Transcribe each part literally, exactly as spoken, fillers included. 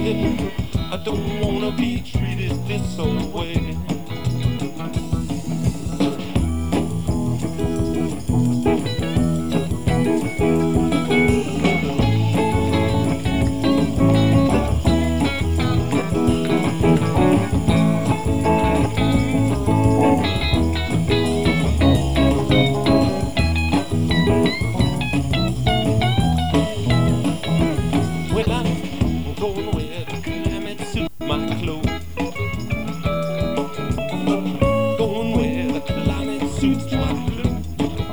yeah. I don't wanna be treated this way. Well, I'm going where the climate suits my clothes. Going where the climate suits my clothes.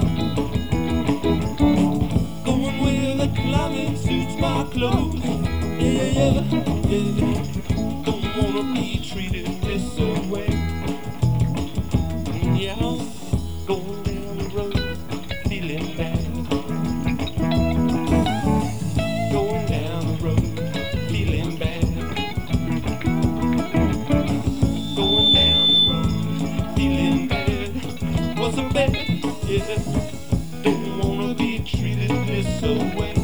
Going where the climate suits my clothes. Yeah, yeah, yeah. Don't wanna be treated this way. Yeah, I'm going down the road feeling bad. Going down the road feeling bad. Going down the road feeling bad. Was a bad, yeah. Don't wanna be treated this way.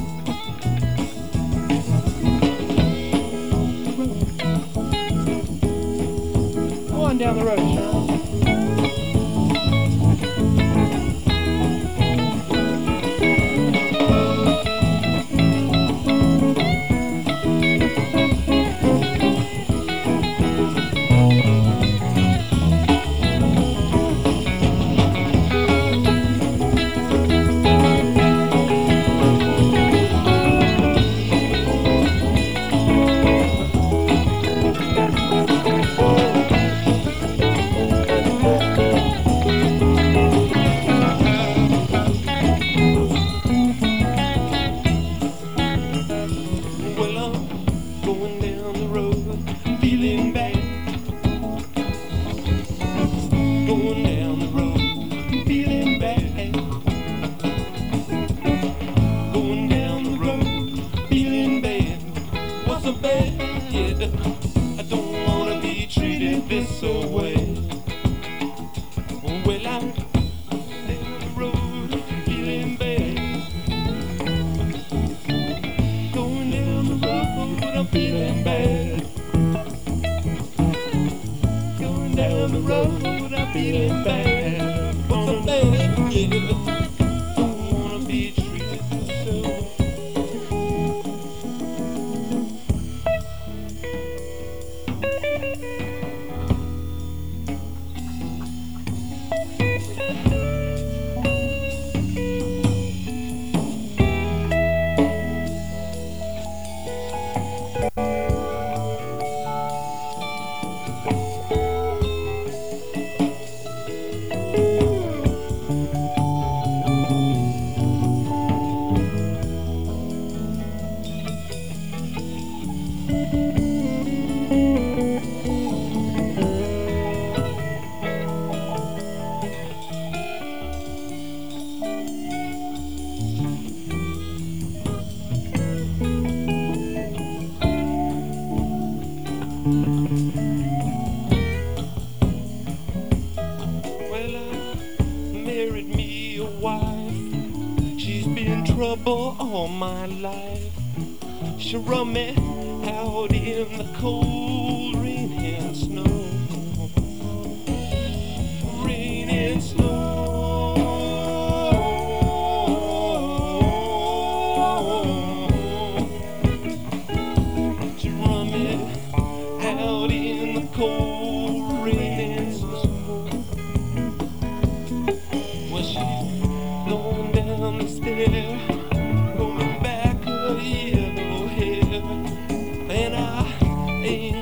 Go on down the road, Sean. Well, I'm going down the road feeling bad. Going down the road feeling bad. Going down the road feeling bad. What's so bad? Yeah, I don't wanna be treated this way. Well, I'm down the road feeling bad. Going down the road, I'm feeling bad. Going down the road, I'm feeling bad. What's so bad? Yeah, don't wanna be treated this way. Well, I married me a wife. She's been trouble all my life. She run me out in the cold rain and snow. Rain and snow. She run me out in the cold rain and snow. Well, she's going down the stair, going back her yellow hair, and I ain't